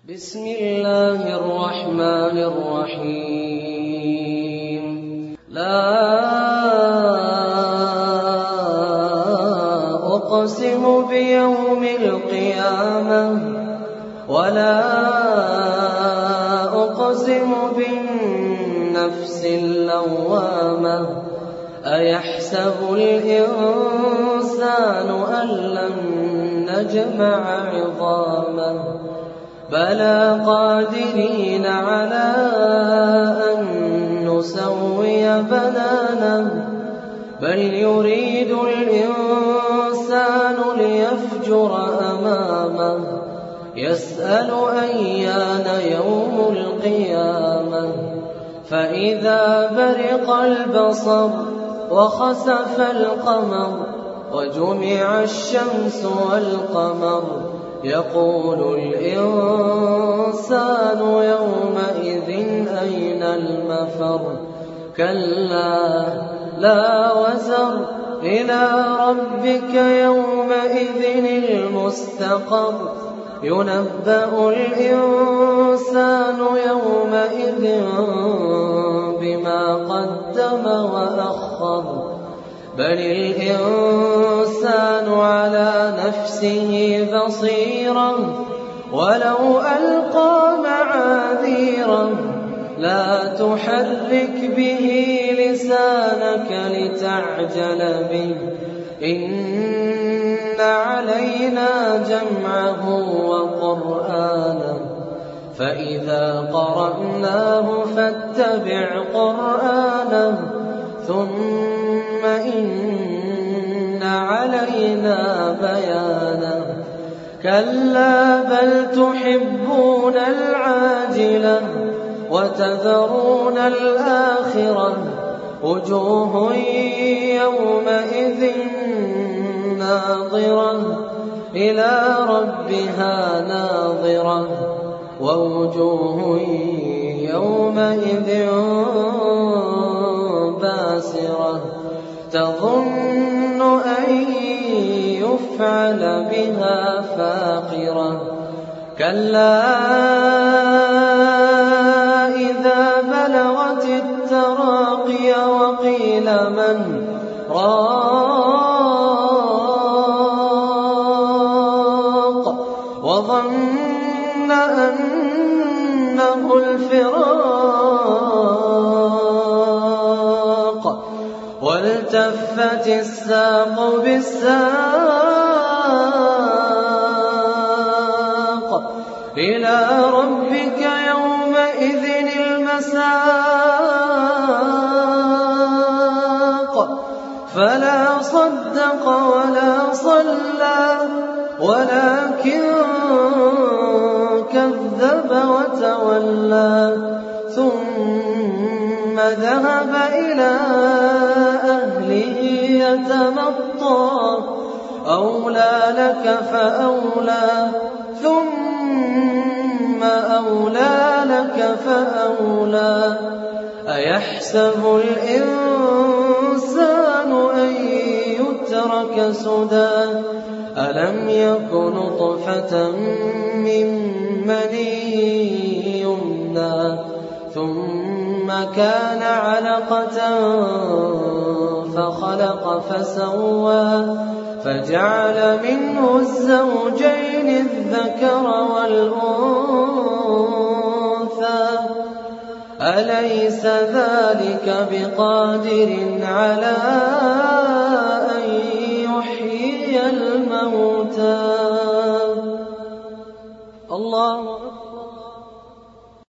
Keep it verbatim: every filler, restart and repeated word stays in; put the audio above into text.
بسم الله الرحمن الرحيم. لا أقسم بيوم القيامة ولا أقسم بالنفس اللوامة أيحسب الإنسان أن لن نجمع عظامه بلى قادرين على أن نسوي بنانه بل يريد الإنسان ليفجر أمامه يسأل أيان يوم القيامة فإذا برق البصر وخسف القمر وجمع الشمس والقمر يقول الإنسان يومئذ أين المفر كلا لا وزر إلى ربك يومئذ المستقر ينبأ الإنسان يومئذ بما قدم وأخر بل الإنسان على نفسه بصيرا ولو ألقى معاذيرا لا تحرك به لسانك لتعجل به إن علينا جمعه وقرآنه فإذا قرأناه فاتبع قرآنه ثم إن علينا بيانه كلا بل تحبون العاجلة وتذرون الآخرة وجوه يومئذ ناظرة إلى ربها ناظرة ووجوه يومئذ باسرة تظن أن يفعل بها فاقرة كلا إذا بلغت التراقي وقيل من راق وظن أنه الفراق والتفت الساق بالساق إلى ربك يومئذ المساق فلا صدق ولا صلى ولكن كذب وتولى ثم ذهب إلى أهله يتمطى أولى لك فأولى ثم أولى لك فأولى أيحسب الإنسان أن يترك سدى ألم يك نطفة من مني يمنى ثم كان علقة فخلق فسوى فجعل منه الزوجين الذكر والأنثى أليس ذلك بقادر على أن يحيي الموتى الله